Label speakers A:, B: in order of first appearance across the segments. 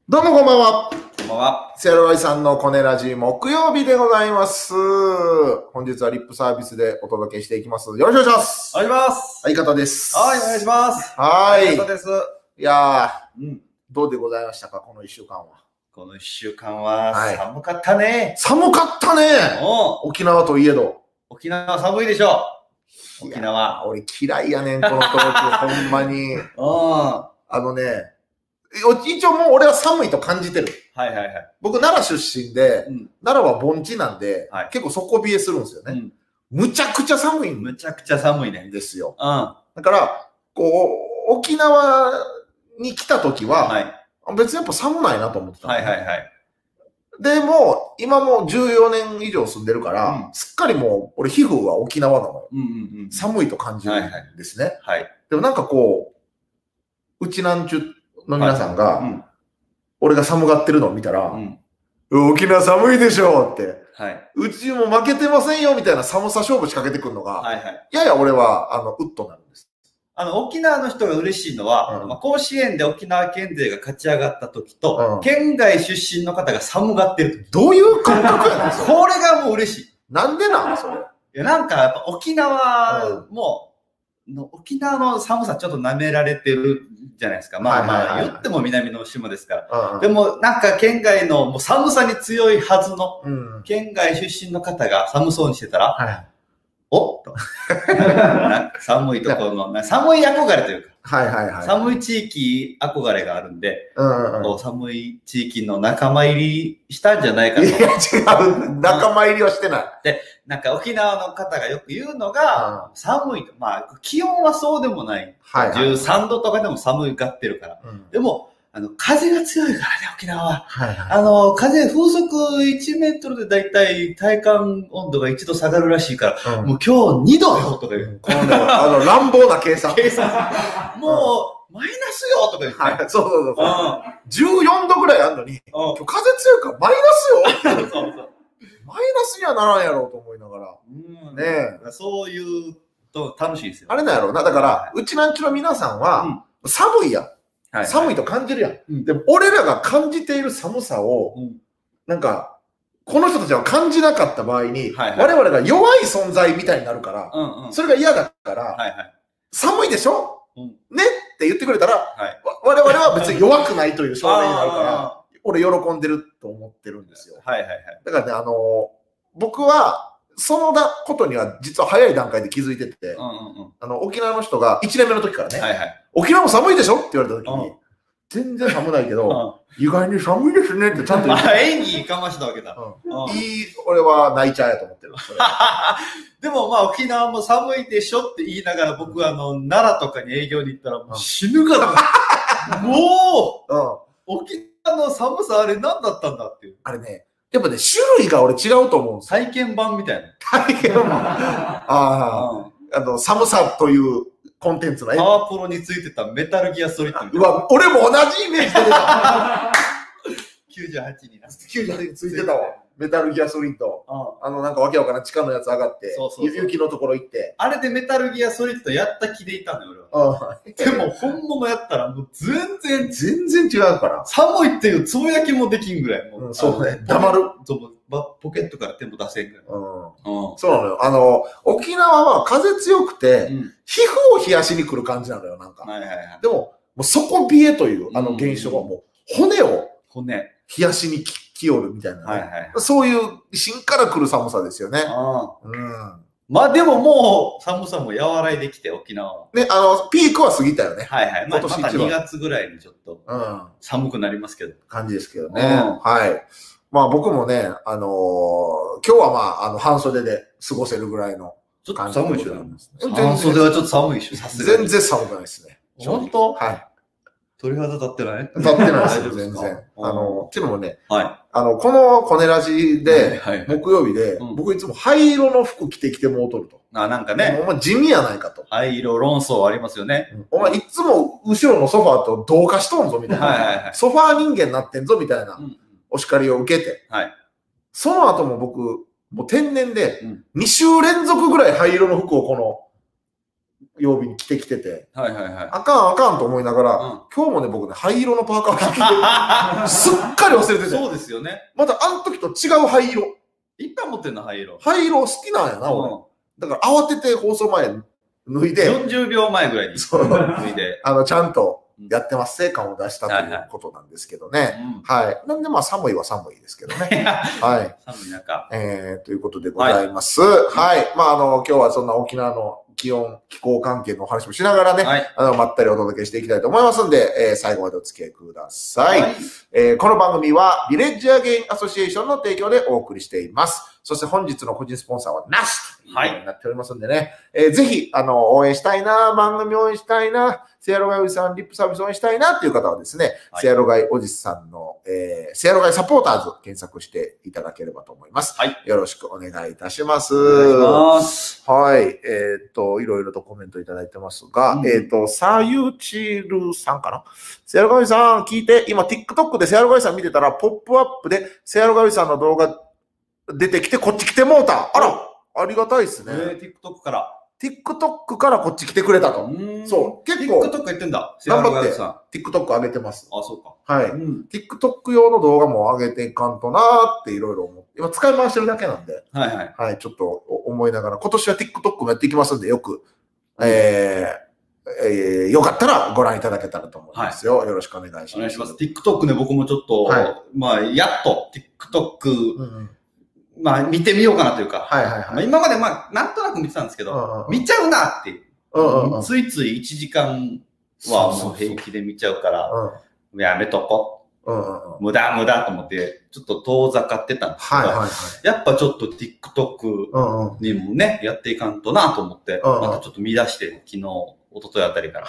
A: どうもこんばんは。
B: こんばんは。
A: セロワイさんのコネラジ木曜日でございます。本日はリップサービスでお届けしていきます。よろしくお願いします。
B: お願いします。
A: 相方です。
B: はい、お願いします。
A: はい。
B: 相方です。
A: いやー、どうでございましたか、この一週間は。
B: この一週間は寒かったね。
A: 寒かったね。沖縄といえど。
B: 沖縄寒いでしょ。沖縄。
A: 俺嫌いやねん、この東京、ほんまに。一応もう俺は寒いと感じてる。
B: はいはいはい。
A: 僕奈良出身で、奈良は盆地なんで、結構底冷えするんですよね。むちゃくちゃ寒いん
B: むちゃくちゃ寒いね。
A: ですよ。だから、沖縄に来た時は、別にやっぱ寒ないなと思ってた。でも、今もう14年以上住んでるから、すっかりもう、俺皮膚は沖縄なのよ。寒いと感じるんですね。でもなんかうちなんちゅの皆さんが、俺が寒がってるのを見たら、沖縄寒いでしょって、うちも負けてませんよみたいな寒さ勝負仕掛けてくるのが、やや俺は、ウッとなるんです。
B: 沖縄の人が嬉しいのは、甲子園で沖縄県勢が勝ち上がった時と、県外出身の方が寒がってる時。
A: どういう感覚やねん、それ。
B: これがもう嬉しい。
A: なんでなんそれ。
B: いや、なんかやっぱ沖縄も、沖縄の寒さちょっと舐められてるじゃないですか。まあ言っても南の島ですから。でもなんか県外のもう寒さに強いはずの県外出身の方が寒そうにしてたら、おっと。寒いところの、寒い憧れというか、寒い地域憧れがあるんで、寒い地域の仲間入りしたんじゃないかと。いや、
A: 違う。仲間入りはしてない。
B: で、なんか沖縄の方がよく言うのが、寒いと。まあ、気温はそうでもない。13度とかでも寒いがってるから。でも、風が強いからね、沖縄は。風、風速1メートルでだいたい体感温度が1度下がるらしいから、もう今日2度よとか言う。
A: 乱暴な計算。
B: もう、マイナスよとか言って。
A: そう。14度ぐらいあるのに、今日風強いからマイナスよ。マイナスにはならんやろうと思いながら。ねえ。
B: そういうと楽しいですよ。
A: あれなんやろうな。だから、うちなんちの皆さんは、寒いやん。寒いと感じるやん。でも、俺らが感じている寒さを、なんか、この人たちは感じなかった場合に、我々が弱い存在みたいになるから、それが嫌だから、寒いでしょねって言ってくれたら、我々は別に弱くないという証明になるから、俺喜んでると思ってるんですよ。だからね、僕は、そのことには実は早い段階で気づいてて、沖縄の人が1年目の時からね、沖縄も寒いでしょって言われた時に、全然寒ないけど、意外に寒いですねってちゃんと言って。
B: 演技かましたわけだ。
A: 俺は泣いちゃうやと思ってる。
B: でもまあ沖縄も寒いでしょって言いながら僕は奈良とかに営業に行ったら死ぬから、もう、沖縄の寒さあれ何だったんだっていう。
A: あれね、やっぱね、種類が俺違うと思うんですよ。
B: 体験版みたいな。
A: 体験版。寒さというコンテンツの
B: パワープロについてたメタルギアソリッド。
A: うわ、俺も同じイメージでた。
B: 98になって。
A: 98についてたわ。メタルギアソリッド。なんかわけわからん地下のやつ上がって、雪のところ行って。
B: あれでメタルギアソリッドやった気でいたのよ、俺は。でも本物やったらもう全然違うから。寒いっていうつぶやきもできんぐらい。
A: そうね。黙る。
B: ポケットから手も出せんぐらい。
A: そうなのよ。沖縄は風強くて、皮膚を冷やしに来る感じなのよ、なんか。でも、もう底冷えという現象はもう骨を冷やしに来よるみたいな。そういう芯から来る寒さですよね。
B: まあでももう寒さも和らいできて沖縄は。
A: ね、ピークは過ぎたよね。
B: また2月ぐらいにちょっと寒くなりますけど。
A: 感じですけどね。まあ僕もね、今日はまあ、半袖で過ごせるぐらいの
B: 感じでございます。半袖はちょっと寒いでしょ、さすがに。
A: 全然寒くないですね。
B: 本当？
A: はい。
B: 鳥肌立ってない？
A: 立ってないですよ、全然。っていうのもね、このコネラジで、木曜日で、僕いつも灰色の服着てきてもうとると。
B: なんかね。
A: お前地味やないかと。
B: 灰色論争ありますよね。
A: お前いつも後ろのソファーと同化しとんぞ、みたいな。ソファー人間になってんぞ、みたいな。お叱りを受けて。その後も僕、もう天然で、2週連続ぐらい灰色の服を曜日に着てきてて、
B: はいはいはい。
A: あかんあかんと思いながら、今日もね、僕ね、灰色のパーカー着てて、すっかり忘れてて。
B: そうですよね。
A: またあの時と違う灰色。
B: いっぱい持ってんの、灰色。
A: 灰色好きなんやな、俺。だから慌てて放送前脱いで。
B: 40秒前ぐらいに脱いで。
A: ちゃんとやってます、成果を出したということなんですけどね。はい。なんでまあ寒いは寒いですけどね。はい。
B: 寒い中。
A: ということでございます。はい。まあ今日はそんな沖縄の気候関係のお話もしながらね、まったりお届けしていきたいと思いますんで、最後までお付き合いください。この番組はビレッジアゲインアソシエーションの提供でお送りしています。そして本日の個人スポンサーはなしということになっておりますんでね、ぜひ、応援したいな、番組応援したいな、セアロガイおじさんリップサービス応援したいなっていう方はですね、セアロガイおじさんの、セアロガイサポーターズ検索していただければと思います。よろしくお願いいたします。はい。いろいろとコメントいただいてますが、サユチルさんかな、セアロガイさん聞いて、今 TikTok でセアロガイさん見てたら、ポップアップでセアロガイさんの動画出てきてこっち来てもうた。あら、ありがたいですね。
B: TikTok から。
A: TikTok からこっち来てくれたと。そう。結構。
B: TikTok やってんだ。
A: 頑張って。TikTok 上げてます。
B: あ、そうか。
A: はい。TikTok 用の動画も上げていかんとなーっていろいろ思って。今使い回してるだけなんで。
B: はいはい。
A: はい。ちょっと思いながら、今年は TikTok もやっていきますんで、よく、よかったらご覧いただけたらと思いますよ。よろしくお願いします。
B: お願いします。TikTok ね、僕もちょっと、まあ、やっと TikTok、まあ、見てみようかなというか。今までまあ、なんとなく見てたんですけど、見ちゃうなっていう。ついつい1時間はもう平気で見ちゃうから、やめとこう。無駄と思って、ちょっと遠ざかってたんですけど、やっぱちょっと TikTok にもね、やっていかんとなと思って、またちょっと見出して、昨日、一昨日あたりから。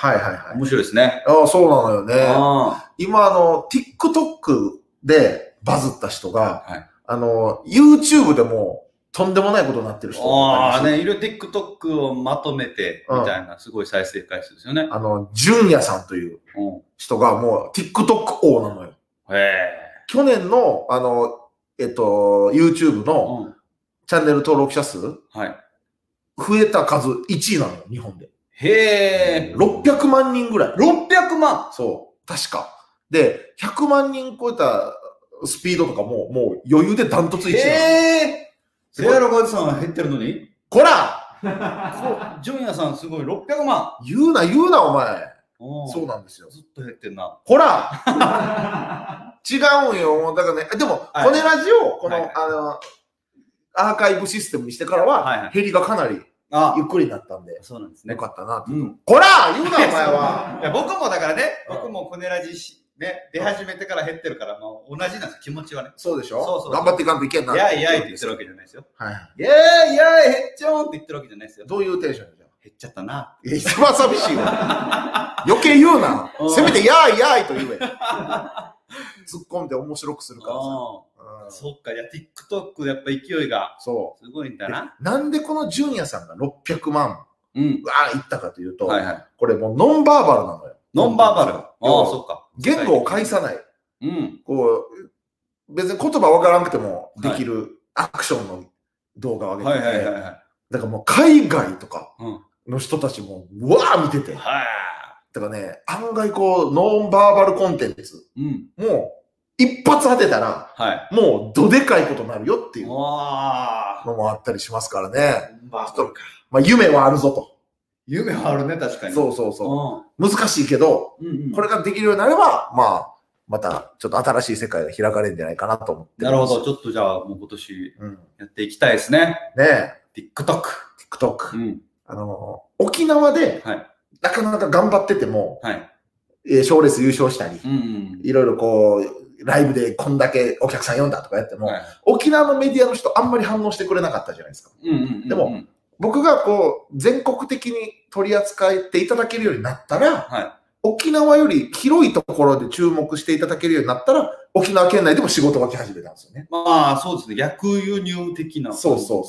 B: 面白いですね。
A: そうなのよね。今、TikTok でバズった人が、YouTube でもとんでもないことになってる人が
B: ね、いろいろ TikTok をまとめて、みたいな、すごい再生回数ですよね。
A: 純也さんという人がもう TikTok 王なのよ。去年の、YouTube のチャンネル登録者数、増えた数1位なのよ、日本で。600万人ぐらい。
B: 600万?
A: そう。確か。で、100万人超えたスピードとかもう余裕でダントツ1位なの。
B: セアロガイさんは減ってるのに
A: こら
B: ジュンヤさんすごい600万。
A: 言うな、お前。そうなんですよ。
B: ずっと減ってんな。
A: ほら違うんよ。だからね、でも、コネラジを、この、アーカイブシステムにしてからは、減りがかなりゆっくりになったんで。
B: そうなんですね。
A: よかったな。こら言うな、お前は。
B: いや、僕もだからね、僕もコネラジね、出始めてから減ってるから、同じなんですよ、気持ちはね。
A: そうでしょ頑張っていかんといけんな。
B: いやいやいって言ってるわけじゃないですよ。
A: い
B: やいやい減っちゃおうって言ってるわけじゃないですよ。
A: どういうテンションじゃん。
B: 減っちゃったな。
A: 一番寂しいわ。余計言うな。せめてやーいやーいと言え。突っ込んで面白くするからさ。
B: そっか、いや、TikTok やっぱ勢いがすごいんだな。
A: なんでこの純也さんが600万わーいったかというと、これもうノンバーバルなのよ。
B: ノンバーバル。そっか。
A: 言語を介さない。こう、別に言葉わからなくてもできるアクションの動画を上げてて、だからもう海外とかの人たちもうわー見てて、だからね、案外こう、ノンバーバルコンテンツ、もう一発当てたら、もうどでかいことになるよっていうのもあったりしますからね。まあ夢はあるぞと。
B: 夢はあるね、確かに。
A: そう難しいけど、これができるようになれば、まあ、またちょっと新しい世界が開かれるんじゃないかなと思ってます。
B: なるほど。ちょっとじゃあもう今年やっていきたいですね。TikTok。
A: 沖縄で、なかなか頑張ってても、賞レース優勝したり、いろいろこう、ライブでこんだけお客さん呼んだとかやっても、沖縄のメディアの人あんまり反応してくれなかったじゃないですか。でも、僕がこう、全国的に取り扱っていただけるようになったら、沖縄より広いところで注目していただけるようになったら、沖縄県内でも仕事が来始めたんですよね。
B: まあ、そうですね。逆輸入的な。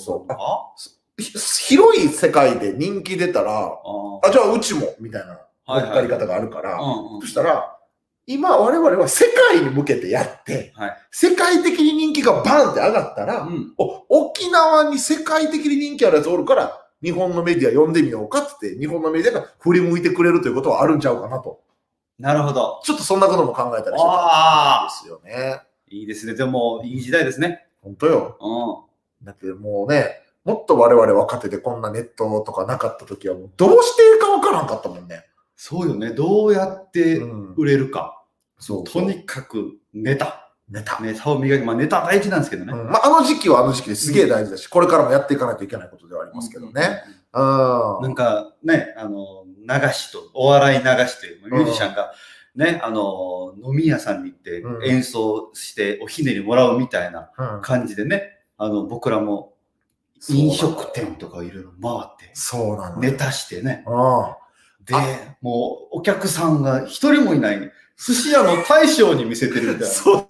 A: 広い世界で人気出たら、じゃあうちも、みたいな乗っかり方があるから、そしたら、今我々は世界に向けてやって、世界的に人気がバンって上がったら、沖縄に世界的に人気あるやつおるから、 日本のメディア読んでみようかって、日本のメディアが振り向いてくれるということはあるんちゃうかなと。
B: なるほど。
A: ちょっとそんなことも考えたりしてたんですよね。
B: いいですね。でも、いい時代ですね。
A: 本当よ。だってもうね、もっと我々若手でこんなネットとかなかった時はもうどうしていいかわからんかったもんね。
B: そうよね。どうやって売れるか。
A: そう。
B: とにかくネタを磨き、ネタ大事なんですけどね。
A: あの時期はあの時期ですげえ大事だし、これからもやっていかないといけないことではありますけどね。
B: なんかね、流しと、お笑い流しという、ミュージシャンがね、飲み屋さんに行って演奏しておひねりもらうみたいな感じでね、僕らも飲食店とかいろいろ回って、
A: そうなの。
B: ネタしてね。で、もうお客さんが一人もいない。寿司屋の大将に見せてるみたいな。
A: そう。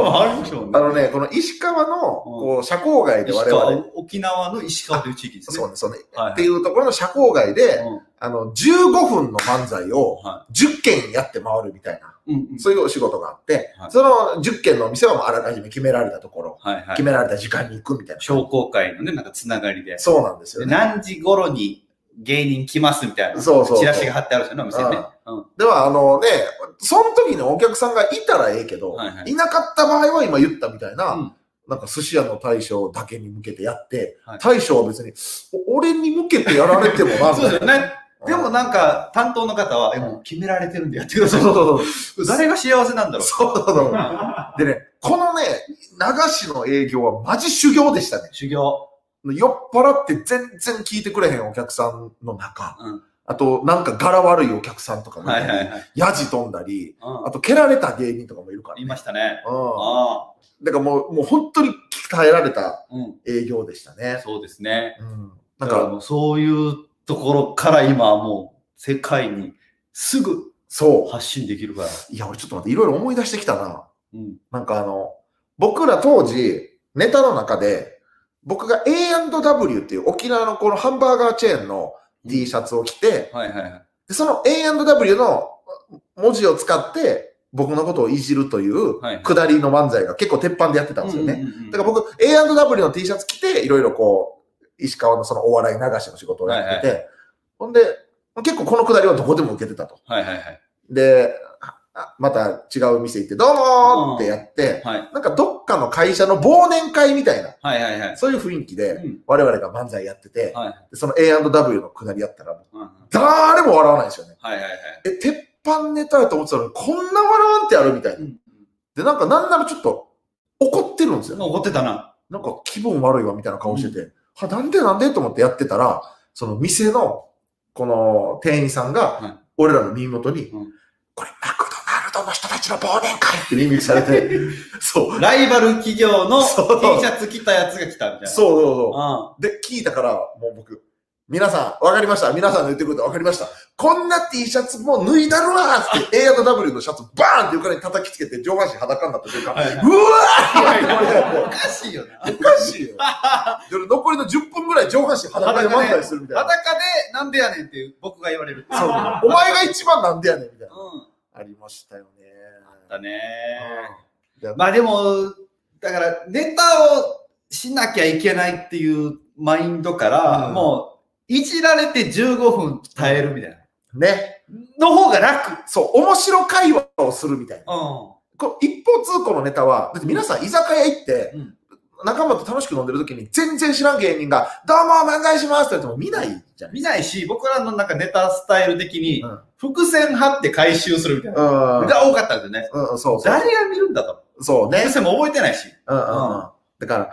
B: あるでしょうね。
A: この石川の、こう、社交外で我々。
B: 沖縄の石川という地域ですね。
A: そうね。っていうところの社交外で、15分の漫才を10件やって回るみたいな、そういうお仕事があって、その10件のお店はもうあらかじめ決められたところ、決められた時間に行くみたいな。
B: 商工会のね、なんかつながりで。
A: そうなんですよね。
B: 何時頃に芸人来ますみたいな。チラシが貼ってあるんですよね、お店ね。
A: では、その時のお客さんがいたらええけど、いなかった場合は今言ったみたいな、なんか寿司屋の大将だけに向けてやって、大将は別に、俺に向けてやられてもな、
B: そうですよね。でもなんか、担当の方は、もう決められてるんでやってください。誰が幸せなんだろう。
A: でね、このね、流しの営業はマジ修行でしたね。
B: 修行。
A: 酔っ払って全然聞いてくれへんお客さんの中、あとなんか柄悪いお客さんとかもいたり、ヤジ飛んだり、あと蹴られた芸人とかもいるから、
B: いましたね。
A: だからもう本当に鍛えられた営業でしたね。
B: そうですね。
A: なんか
B: そういうところから今はもう世界にすぐ発信できるから。
A: いや、俺ちょっと待って、いろいろ思い出してきたな。なんか僕ら当時、ネタの中で、僕が A&W っていう沖縄のこのハンバーガーチェーンの T シャツを着て、でその A&W の文字を使って僕のことをいじるという下りの漫才が結構鉄板でやってたんですよね。だから僕 A&W の T シャツ着ていろいろこう石川のそのお笑い流しの仕事をやってて、ほんで結構この下りはどこでも受けてたと。で、また違う店行ってどうもーってやって、なんかどっかの会社の忘年会みたいな、そういう雰囲気で我々が漫才やってて、その A&W の下りやったら、誰も笑わないんですよね。鉄板ネタやと思ってたのにこんな笑わんってやるみたいな。で、なんならちょっと怒ってるんですよ。
B: 怒ってたな。
A: なんか気分悪いわみたいな顔してて、なんでと思ってやってたら、その店のこの店員さんが俺らの耳元に、これマクドナルドの人たちの忘年会って耳にされて、
B: そう。ライバル企業の T シャツ着たやつが来たみたいな。
A: そう。で、聞いたから、もう僕、皆さん、わかりました。皆さんの言ってくれてわかりました。こんな T シャツもう脱いだるわーって A&W のシャツバーンって床に叩きつけて上半身裸になった瞬間、うわー
B: おかしいよな。
A: おかしいよ。残りの10分ぐらい上半身裸で漫才するみたいな。
B: 裸でなんでやねんっていう僕が言われる。
A: そう。お前が一番なんでやねんみたいな。ありましたよね。
B: あったね。まあでも、だからネタをしなきゃいけないっていうマインドから、もう、いじられて15分耐えるみたいな。
A: ね。
B: の方が楽。
A: そう、面白会話をするみたいな。一方通行のネタは、だって皆さん居酒屋行って、仲間と楽しく飲んでる時に全然知らん芸人が、どうも漫才しますって言っても見ないじゃん。
B: 見ないし、僕らのなんかネタスタイル的に、伏線張って回収するみたいな。が多かったんですよね。そう。誰が見るんだと。
A: そうね。
B: 伏線も覚えてないし。
A: だから、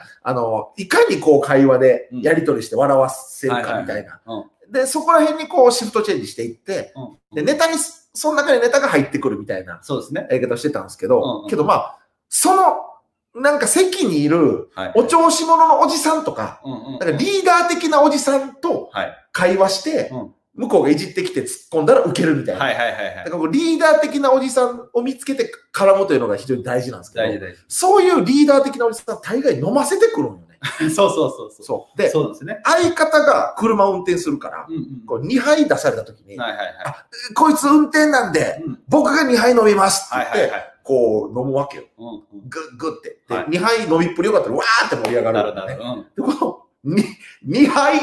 A: いかにこう会話でやり取りして笑わせるかみたいな。で、そこら辺にこうシフトチェンジしていって、で、ネタに、その中にネタが入ってくるみたいな。
B: そうですね。
A: やり方をしてたんですけど、けどまあ、その、なんか席にいるお調子者のおじさんとか、なんかリーダー的なおじさんと会話して、向こうがいじってきて突っ込んだら受けるみたいな。だからリーダー的なおじさんを見つけて絡むというのが非常に大事なんですけど、そういうリーダー的なおじさん大概飲ませてくるんよね。
B: そう。
A: で、
B: そうですね。
A: 相方が車を運転するから、こう2杯出された時に、こいつ運転なんで、僕が2杯飲みますって言って、こう飲むわけよ。グッて。で、2杯飲みっぷりよかったら、わーって盛り上がる。で、この2杯、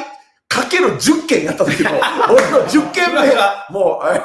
A: かける10件やった時の、俺の10件目が、もう、はい、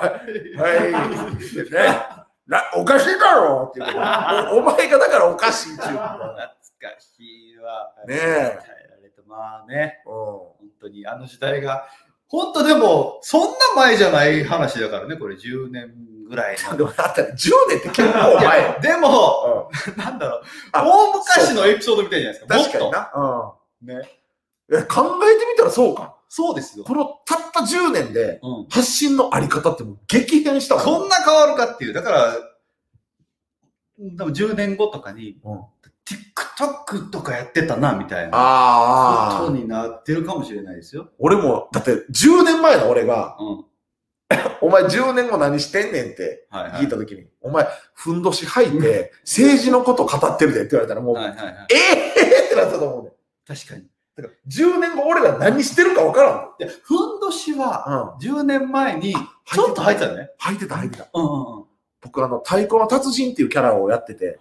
A: おかしいだろっていう。お前がだからおかしいっていう。懐
B: かしいわ。
A: ねえ。
B: まあね、本当にあの時代が、本当でも、そんな前じゃない話だからね、これ10年ぐらいの。
A: でもだって10年って結構前。
B: でも、なんだろう、大昔のエピソードみたいじゃないですか。
A: 確かにな。
B: ね。
A: 考えてみたらそうか。
B: そうですよ。
A: このたった10年で、発信のあり方ってもう激変したもん。
B: こんな変わるかっていう。だから、多分10年後とかに、TikTok とかやってたな、みたいなことになってるかもしれないですよ。
A: 俺も、だって10年前の俺が、お前10年後何してんねんって聞いたときに、お前、ふんどし履いて、政治のこと語ってるでって言われたらもう、ってなったと思うね。
B: 確かに。
A: だから10年後俺ら何してるか分からん。
B: いや、ふんどしは、10年前に、ちょっと履いてたね。
A: 履いてた。僕太鼓の達人っていうキャラをやってて。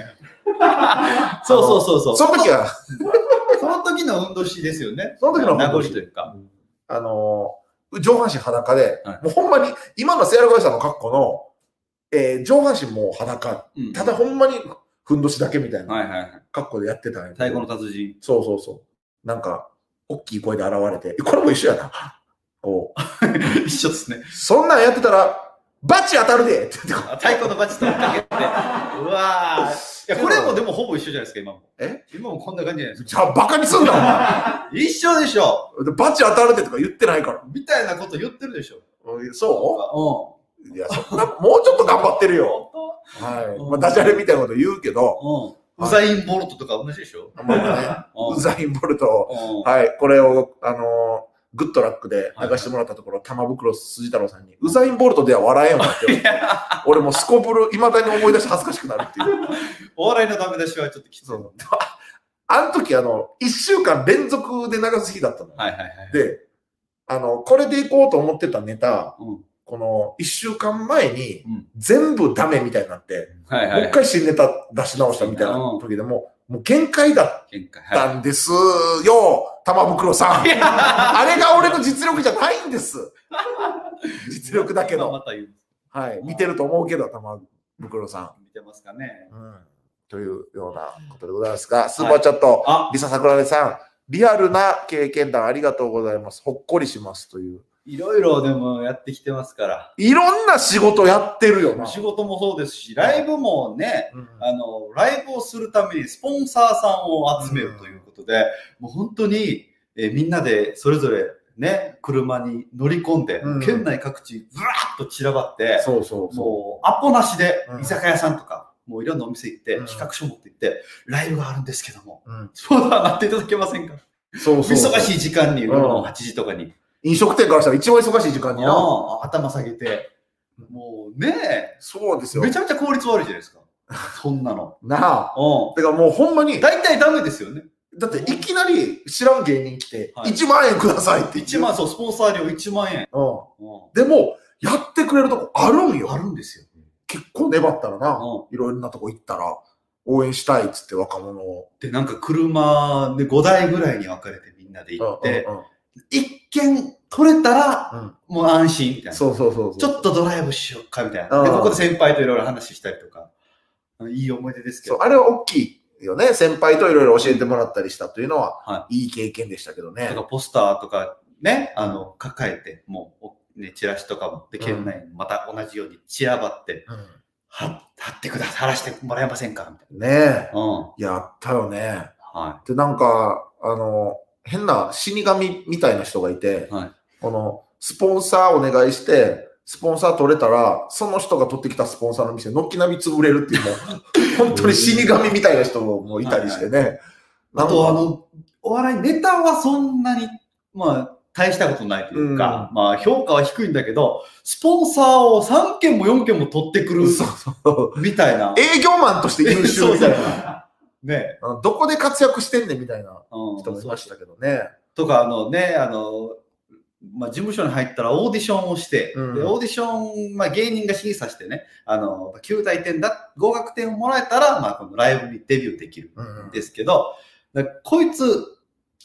B: そう。
A: その時は、
B: その時のふんどしですよね。
A: その時の
B: 名残というか。
A: 上半身裸で、もうほんまに、今のセアルガイさんの格好の、上半身も裸。ただほんまにふんどしだけみたいな格好でやってたんや。
B: 太鼓の達人。
A: そう。なんか、大きい声で現れて、これも一緒やな。こ
B: う。一緒ですね。
A: そんなんやってたら、バチ当たるでって言って。
B: 太鼓のバチとかけて。うわぁ。いや、これもでもほぼ一緒じゃないですか、今も。今もこんな感じじゃないですか。
A: じゃあ、バカにすんな、お前。
B: 一緒でしょ。
A: バチ当たるでとか言ってないから。
B: みたいなこと言ってるでしょ。
A: そういや、そんな、もうちょっと頑張ってるよ。はい。まあ、ダジャレみたいなこと言うけど。
B: ウザインボルトとか同じでしょ。
A: ウザインボルト。はい。これを、グッドラックで流してもらったところ、玉袋筋太郎さんに、ウザインボルトでは笑えんわって。俺もスコブル、未だに思い出して恥ずかしくなるっていう。
B: お笑いのダメ出しはちょっときつい。
A: あの時、1週間連続で流す日だったの。で、これで行こうと思ってたネタ、この1週間前に全部ダメみたいになって、もう一回新ネタ出し直したみたいな時でもう限界だったんですよ、玉袋さん。あれが俺の実力じゃないんです。実力だけど。はい。見てると思うけど、玉袋さん。
B: 見てますかね。
A: というようなことでございますが、スーパーチャット、リサ桜根さん、リアルな経験談ありがとうございます。ほっこりしますという。
B: いろいろでもやってきてますから。
A: いろんな仕事やってるよな。
B: 仕事もそうですし、ライブもね、ライブをするためにスポンサーさんを集めるということで、もう本当に、みんなでそれぞれね、車に乗り込んで、県内各地ずらーっと散らばって、もうアポなしで居酒屋さんとか、もういろんなお店行って、企画書持って行って、ライブがあるんですけども、相談なっていただけませんか？忙しい時間に、8時とかに。
A: 飲食店からしたら一番忙しい時間にな。
B: 頭下げて。もうね、
A: そうですよ。
B: めちゃめちゃ効率悪いじゃないですか。そんなの。
A: なあ。だからもうほんまに。
B: 大体ダメですよね。
A: だっていきなり知らん芸人来て、1万円くださいって言って。
B: 1万、そう、スポンサー料1万円。
A: でも、やってくれるとこあるんよ。
B: あるんですよ。
A: 結構粘ったらな、いろんなとこ行ったら、応援したいっつって若者を。
B: で、なんか車で5台ぐらいに分かれてみんなで行って、一見取れたら、もう安心みたいな。そう。ちょっとドライブしようかみたいな。で、ここで先輩といろいろ話したりとか。いい思い出ですけど。
A: そう、あれは大きいよね。先輩といろいろ教えてもらったりしたというのは、いい経験でしたけどね。
B: とかポスターとかね、抱えて、もう、ね、チラシとかも、で、県内にまた同じように散らばって、貼ってください。貼らせてもらえませんかみたいな。
A: ねえ。やったよね。で、なんか、変な死神みたいな人がいて、この、スポンサーお願いして、スポンサー取れたら、その人が取ってきたスポンサーの店、軒並み潰れるっていうもう、本当に死神みたいな人もいたりしてね。
B: あと、お笑いネタはそんなに、まあ、大したことないというか、まあ、評価は低いんだけど、スポンサーを3件も4件も取ってくる、みたいな。
A: 営業マンとして優秀みたいな。
B: ね、
A: どこで活躍してんねんみたいな人もいましたけどね。
B: とか、まあ、事務所に入ったらオーディションをして、でオーディション、まあ、芸人が審査してね、9大点合格点をもらえたら、まあ、このライブにデビューできるんですけど、こいつ、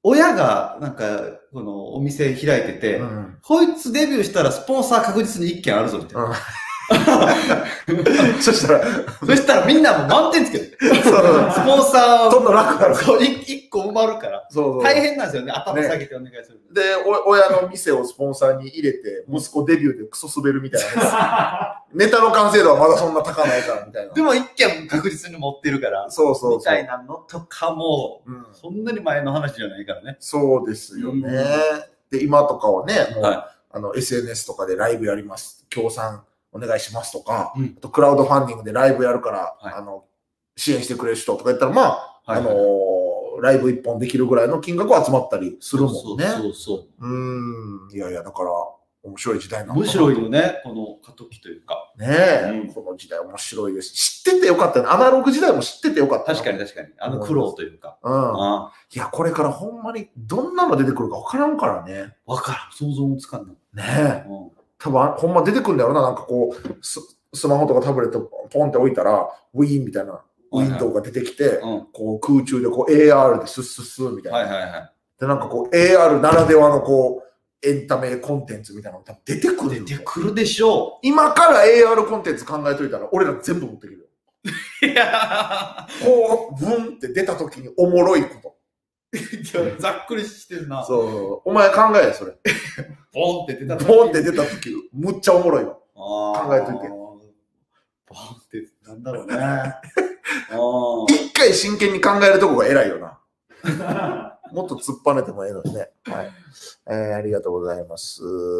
B: 親が、なんか、このお店開いてて、こいつデビューしたらスポンサー確実に1件あるぞ、みたいな。そしたらみんなも満点つけて。スポンサー
A: どんどん楽なる。
B: そう、1個埋まるから。大変なんですよね。頭下げてお願いする。
A: で、親の店をスポンサーに入れて、息子デビューでクソ滑るみたいな。ネタの完成度はまだそんな高ないからみたいな。
B: でも1件確実に持ってるから。
A: そうそう。
B: みたいなのとかも、そんなに前の話じゃないからね。
A: そうですよね。で、今とかはね、もう、SNS とかでライブやります。協賛お願いしますとか、あとクラウドファンディングでライブやるから、支援してくれる人とか言ったら、まあ、ライブ1本できるぐらいの金額集まったりするもんね。いやいや、だから、面白い時代なのかな。
B: 面白いよね、この過渡期というか。
A: ねえ、この時代面白いです。知っててよかったね。アナログ時代も知っててよかった。
B: 確かに確かに。あの苦労というか。
A: いや、これからほんまにどんなの出てくるか分からんからね。
B: 分からん。想像もつかんない。
A: ねえ。多分、ほんま出てくるんだろうな。なんかこう、スマホとかタブレットポンって置いたら、ウィーンみたいなウィンドウが出てきて、こう空中でこう AR でスッスッスーみたいな。で、なんかこう AR ならではのこう、エンタメコンテンツみたいなの多分出てくる。
B: 出てくるでしょう。
A: 今から AR コンテンツ考えといたら、俺ら全部持ってくるよ。いやこう、ブンって出た時におもろいこと。
B: ざっくりしてるな。
A: そう。お前考えそれ。
B: ボンって出た時。
A: ボンって出た時、むっちゃおもろいわ。考えといて。
B: ボンってなんだろうね。
A: 一回真剣に考えるとこが偉いよな。もっと突っぱねてもええのにね。はい。ありがとうございます。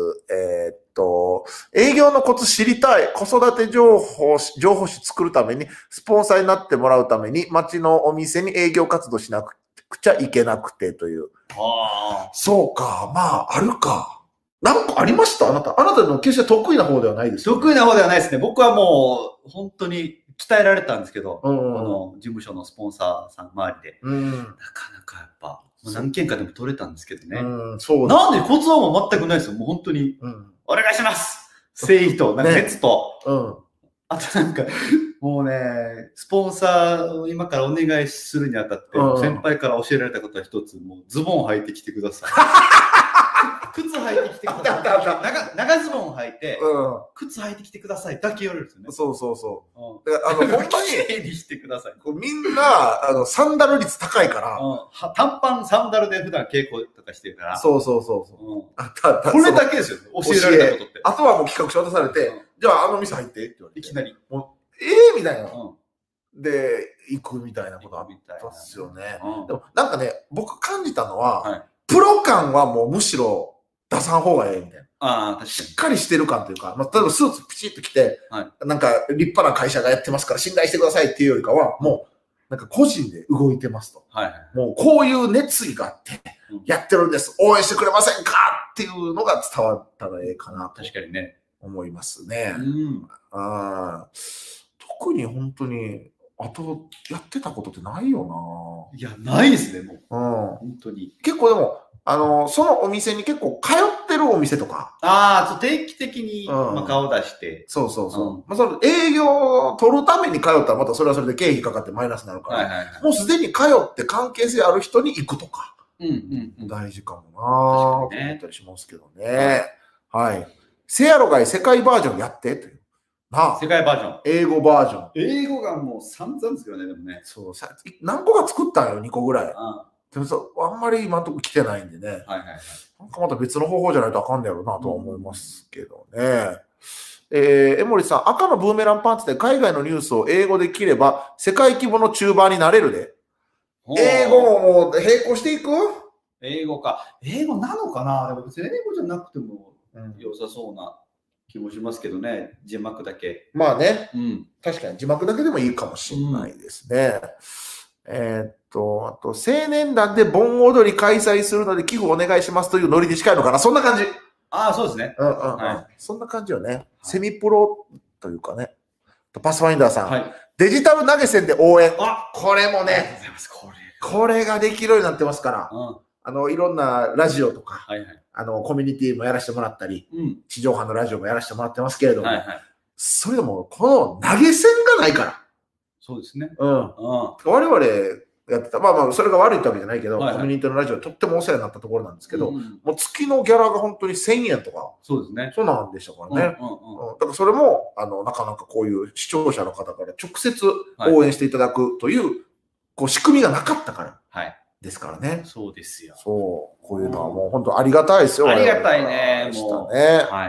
A: 営業のコツ知りたい。子育て情報誌作るために、スポンサーになってもらうために、町のお店に営業活動しなくちゃいけなくてという。そうか。まあ、あるか。なんかありましたあなたの決して得意な方ではないです
B: よね。得意な方ではないですね。僕はもう、本当に鍛えられたんですけど、この事務所のスポンサーさん周りで。なかなかやっぱ、何件かでも取れたんですけどね。なんでコツはもう全くないですよ。もう本当に、お願いします誠意と、なんか熱と、あとなんか、もうね、スポンサーを今からお願いするにあたって、先輩から教えられたことは一つ、もうズボン履いてきてください。靴履いてきてください。長ズボン履いて、靴履いてきてくださいだけ言われるんですよね。
A: そうそうそう。だからほんまに、
B: 綺麗にしてください。
A: みんな、サンダル率高いから。
B: 短パン、サンダルで普段稽古とかしてるから。
A: そうそうそう。
B: これだけですよ。教えられたことって。
A: あとはもう企画書渡されて、じゃあ店入ってって言われて。
B: いきなり。
A: みたいな。で、行くみたいなことあったんですよね。でもなんかね、僕感じたのは、プロ感はもうむしろ出さん方がええみたいな。確かに。しっかりしてる感というか、例えばスーツピチッと着て、なんか立派な会社がやってますから信頼してくださいっていうよりかは、もう、なんか個人で動いてますと。もうこういう熱意があって、やってるんです。応援してくれませんかっていうのが伝わったらええかなと。
B: 確かにね。
A: 思いますね。特に本当に、あと、やってたことってないよ
B: な。いや、ないですね、もう。本当に。
A: 結構でも、そのお店に結構通ってるお店とか。
B: 定期的に顔出して。
A: そうそうそう。その営業を取るために通ったらまたそれはそれで経費かかってマイナスになるから、もうすでに通って関係性ある人に行くとか。大事かもなぁと思ったりしますけどね。はい。せやろがい世界バージョンやってという。
B: 世界バージョン。
A: 英語バージョン。
B: 英語がもう散々ですけどね、でもね。
A: そう、何個か作ったんよ、2個ぐらい。でもあんまり今のとこ来てないんでね。なんかまた別の方法じゃないとあかんねやろうなとは思いますけどね。江森さん、赤のブーメランパンツで海外のニュースを英語で切れば世界規模のチューバーになれるで。英語ももう並行していく？
B: 英語か。英語なのかな？でも別に英語じゃなくても良さそうな気もしますけどね。字幕だけ。
A: まあね。確かに字幕だけでもいいかもしれないですね。あと、青年団で盆踊り開催するので寄付お願いしますというノリで近いのかな。そんな感じ。
B: そうですね。
A: そんな感じよね。セミプロというかね。パスファインダーさん。デジタル投げ銭で応援。これもね。これができるようになってますから。いろんなラジオとか、コミュニティもやらせてもらったり、地上波のラジオもやらせてもらってますけれども、それでも、この投げ銭がないから。
B: そうですね。
A: 我々、 やってた。まあまあ、それが悪いってわけじゃないけど、コミュニティのラジオとってもお世話になったところなんですけど、もう月のギャラが本当に1000円とか、
B: そうですね。
A: そうなんでしたからね。だからそれも、なかなかこういう視聴者の方から直接応援していただくという、こう仕組みがなかったからですからね。
B: そうですよ。
A: そう。こういうのはもう本当ありがたいですよ。
B: ありがたいね。もう。
A: はい。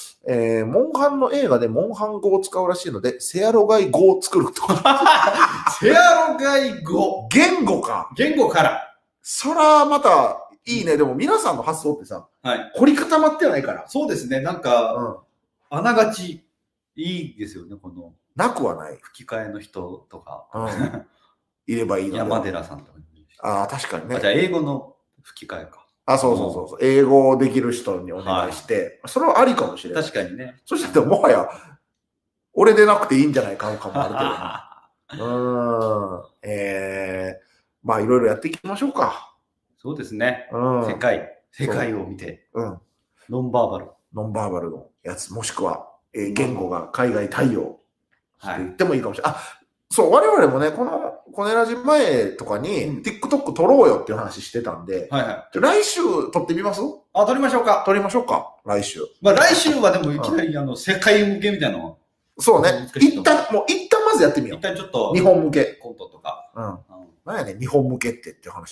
A: モンハンの映画でモンハン語を使うらしいので、セアロガイ語を作ると。
B: セアロガイ語。
A: 言語か。
B: 言語から。
A: そら、また、いいね。でも皆さんの発想ってさ、凝り固まってないから。
B: そうですね。なんか、あながち、いいですよね、この。
A: なくはない。
B: 吹き替えの人とか。
A: いればいいので。
B: 山寺さんとか。
A: ああ、確かにね。
B: じゃあ、英語の吹き替えか。
A: そう。英語できる人にお願いして、それはありかもしれない。
B: 確かにね。
A: そしたらもはや、俺でなくていいんじゃないかもあるけどね。まあいろいろやっていきましょうか。
B: そうですね。世界を見て。ノンバーバル
A: のやつ、もしくは、言語が海外対応していってもいいかもしれない。そう、我々もね、このコネラジ前とかに、TikTok 撮ろうよっていう話してたんで、来週撮ってみます？
B: 撮りましょうか。
A: 来週。
B: まあ来週はでもいきなり世界向けみたいなの。
A: そうね。一旦まずやってみよう。
B: 一旦ちょっと。
A: 日本向け。
B: コントとか。
A: なんやねん、日本向けって話。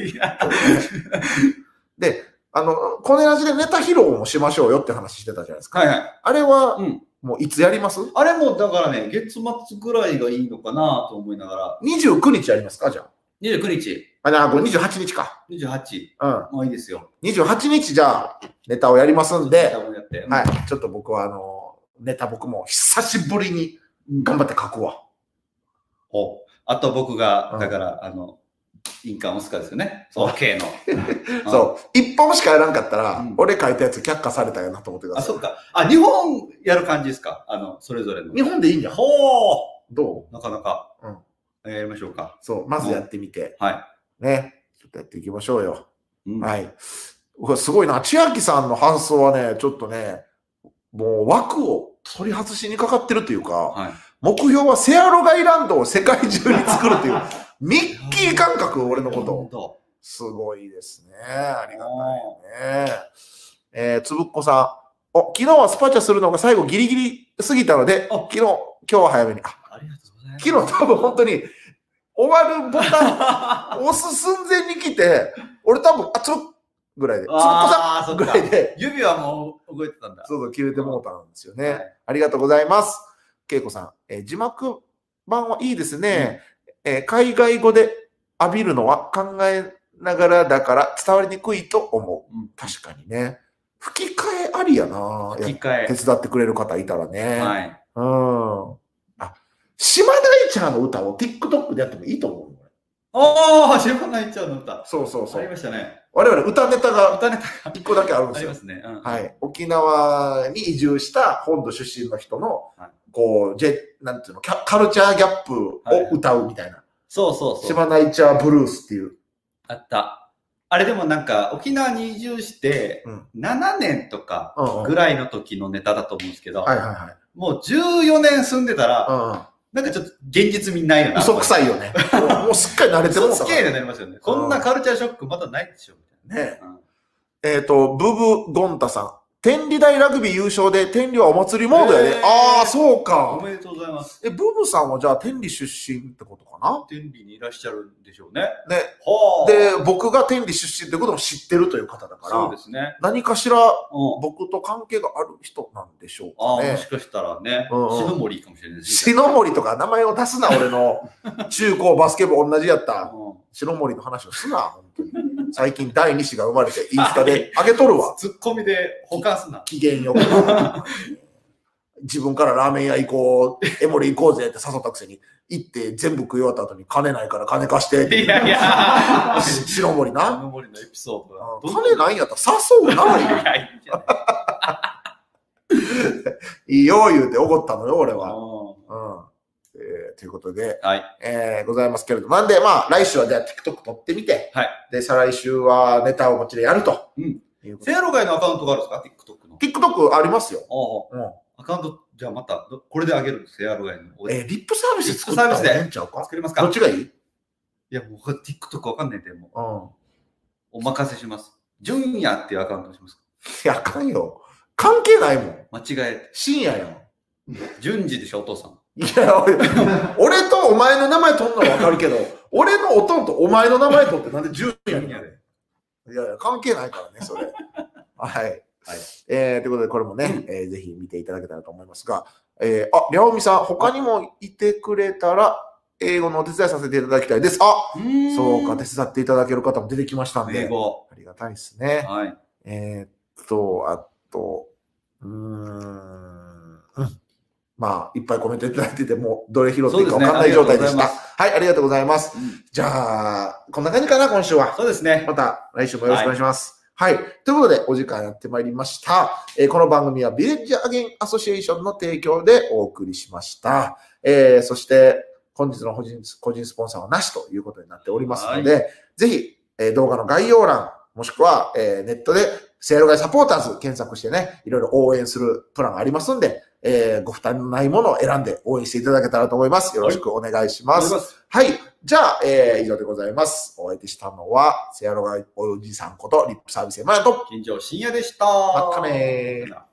A: で、コネラジでネタ披露もしましょうよって話してたじゃないですか。あれは、もういつやります？
B: あれもだからね、月末ぐらいがいいのかなと思いながら。
A: 29日やりますか、じゃあ。
B: 29日。
A: これ28日か。
B: 28。もういいですよ。
A: 28日じゃあ、ネタをやりますんで、ちょっと僕はネタ僕も久しぶりに頑張って書くわ。
B: あと僕が、だから、印鑑押すかですよね。OK の。
A: そう。1本しかやらんかったら、俺書いたやつ却下されたよなと思ってください。
B: そうか。日本やる感じですか？それぞれの。
A: 日本でいいんじゃん。どう？
B: なかなか。やりましょうか。
A: そう。まずやってみて。ね。ちょっとやっていきましょうよ。はい。すごいな。千秋さんの発想はね、ちょっとね、もう枠を取り外しにかかってるというか、目標はセアロガイランドを世界中に作るという、ミッキー感覚、俺のこと。すごいですね。ありがたいね。つぶっこさん。昨日はスパチャするのが最後ギリギリ過ぎたので、今日は早めに。
B: ありがとうございます。
A: 昨日多分本当に終わるボタン押す寸前に来て、俺多分、つぶっぐらいで。つぶっこさんぐらいで。
B: 指はもう動いてたんだ。
A: そう、切れてもうたんですよね。ありがとうございます。けいこさん。字幕版はいいですね。海外語で浴びるのは考えながらだから伝わりにくいと思う。確かにね。吹き替えありやな。
B: 吹き替え。
A: 手伝ってくれる方いたらね。島田ちゃんの歌を TikTok でやってもいいと思う。
B: 島田ちゃんの歌。
A: そう。
B: ありましたね。
A: 我々歌ネタが1個だけあるんですよ。
B: ありますね。
A: はい。沖縄に移住した本土出身の人の、こう、なんていうの、カルチャーギャップを歌うみたいな。
B: そう。
A: 島内チャーブルースっていう。
B: あった。あれでもなんか、沖縄に移住して、7年とかぐらいの時のネタだと思うんですけど、もう14年住んでたら、なんかちょっと現実味ないよな。
A: 嘘くさいよね。もうすっかり慣れてもうた。
B: 嘘つけになりますよね。こんなカルチャーショックまだないでしょ。
A: ねえ。ブブゴンタさん。天理大ラグビー優勝で天理はお祭りモードやで。そうか。
B: おめでとうございます。
A: ブブさんはじゃあ天理出身ってことかな？
B: 天理にいらっしゃるんでしょうね。
A: で、僕が天理出身ってことも知ってるという方だから、
B: そうですね。
A: 何かしら僕と関係がある人なんでしょうかね。
B: もしかしたらね、篠森かもしれないです。
A: 篠森とか名前を出すな、俺の中高バスケ部同じやった篠森の話をすな、本当に。最近第2子が生まれてインスタで上げとるわ。
B: ツッコミで保管すな。
A: 機嫌よく。自分からラーメン屋行こう、エモリ行こうぜって誘ったくせに、行って全部食い終わった後に金ないから金貸してって。
B: いや。
A: 白森な。
B: 白森のエピソード。
A: 金ないんやったら誘うな。いいよ言うて怒ったのよ、俺は。ということで、ございますけれども。なんで、まあ、来週はじゃあ TikTok 撮ってみて、で、再来週はネタをこっちでやると。
B: セアロガイのアカウントがあるんですか ?TikTok の。
A: TikTok ありますよ。
B: アカウント、じゃあまた、これであげるセアロガイの。
A: リップサービス
B: 作りますか
A: どっちがいい？
B: いや、もう TikTok わかんないんで、もう。お任せします。純也っていうアカウントにしますか？
A: いや、あかんよ。関係ないもん。
B: 間違え。
A: 深夜やん。
B: 順次でしょ、お父さん。
A: いや、俺とお前の名前取んのはわかるけど、俺のおとんとお前の名前取ってなんで純也にやねん。いやいや、関係ないからね、それ。はい。はい、ということで、これもね、ぜひ見ていただけたらと思いますが、りゃおみさん、他にもいてくれたら、英語のお手伝いさせていただきたいです。そうか、手伝っていただける方も出てきましたんで、
B: 英語。
A: ありがたいですね。
B: はい。
A: あと、まあ、いっぱいコメントいただいてて、もうどれ拾っていいか分かんない状態でした。はい、ありがとうございます。じゃあ、こんな感じかな、今週は。
B: そうですね。
A: また来週もよろしくお願いします。はい。ということで、お時間やってまいりました。この番組はビレッジアゲインアソシエーションの提供でお送りしました。そして、本日の個人スポンサーはなしということになっておりますので、ぜひ、動画の概要欄、もしくは、ネットで、セールガイサポーターズ検索してね、いろいろ応援するプランがありますんで、ご負担のないものを選んで応援していただけたらと思います。よろしくお願いします。はい。じゃあ、以上でございます。お相手したのは、セアロガイおじさんことリップサービス山谷と、
B: 金城深夜でした。
A: またねー。